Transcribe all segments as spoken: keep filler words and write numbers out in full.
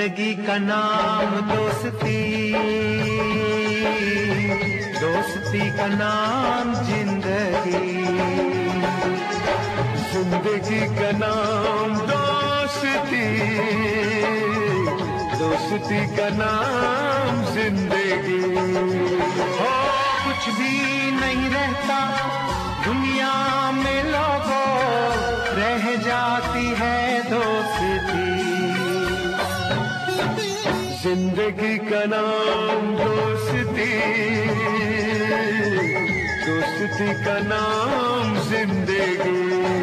जिंदगी का नाम दोस्ती, दोस्ती का नाम जिंदगी। जिंदगी का नाम दोस्ती, दोस्ती का नाम जिंदगी। हो कुछ भी नहीं रहता दुनिया में लोगों, रह जाती है दोस्ती। जिंदगी का नाम दोस्ती, दोस्ती का नाम जिंदगी।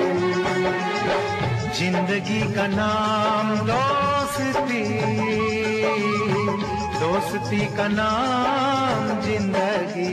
जिंदगी का नाम दोस्ती, दोस्ती का नाम जिंदगी।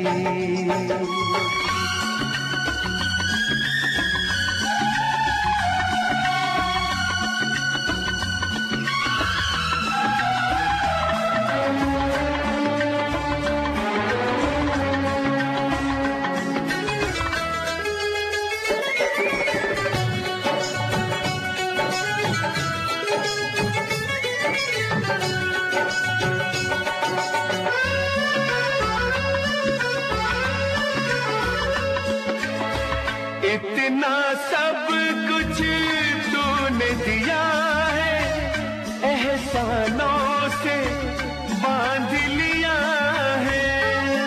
इतना सब कुछ तूने दिया है, एहसानों से बांध लिया है।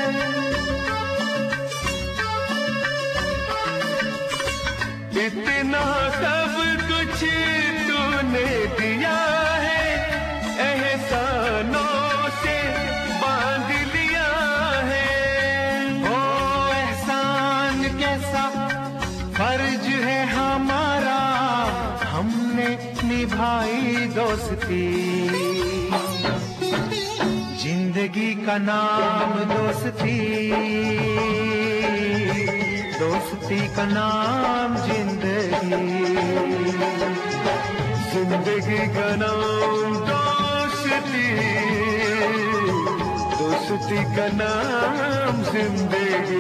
इतना सब कुछ तूने दिया है, एहसानों से बांध लिया है। ओ एहसान कैसा फर्ज है हमारा, हमने निभाई दोस्ती। जिंदगी का नाम दोस्ती, दोस्ती का नाम जिंदगी। जिंदगी का नाम दोस्ती, दोस्ती का नाम जिंदगी।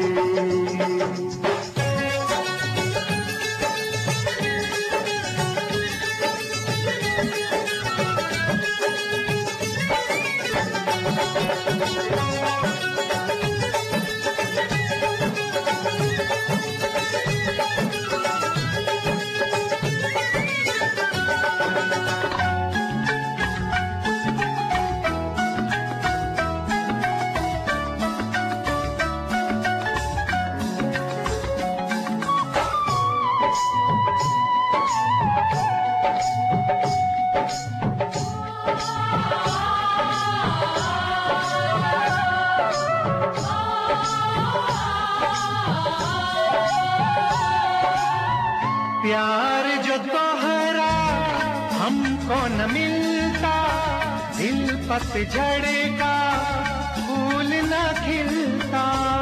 प्यार जो तोहरा हमको न मिलता, दिल पतझड़ का फूल न खिलता।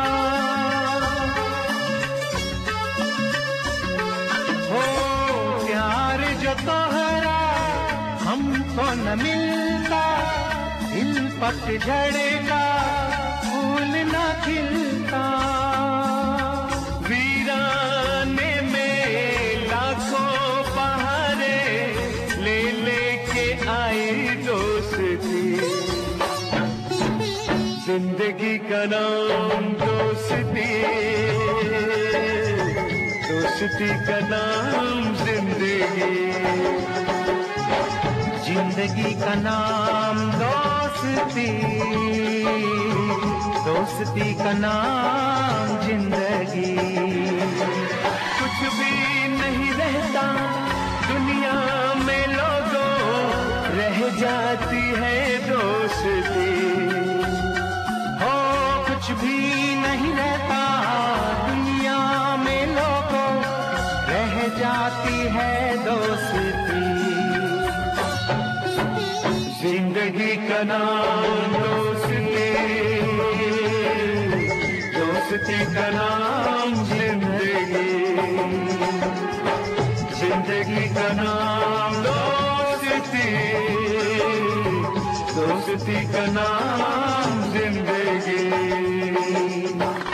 हो प्यार जो तोहरा हमको न मिलता, दिल पतझड़ का फूल न खिलता। वीराने में लाखों बहारे ले लेके आई दोस्ती। जिंदगी का नाम दोस्ती, दोस्ती का नाम जिंदगी। जिंदगी का नाम दोस्ती, दोस्ती का नाम जिंदगी। कुछ भी नहीं रहता दुनिया में लोगों, रह जाती है दोस्ती। हो कुछ भी नहीं रहता दुनिया में लोगों, रह जाती है दोस्ती। जिंदगी का नाम दोस्ती, दोस्ती का नाम जिंदगी। जिंदगी का नाम दोस्ती, दोस्ती का नाम जिंदगी।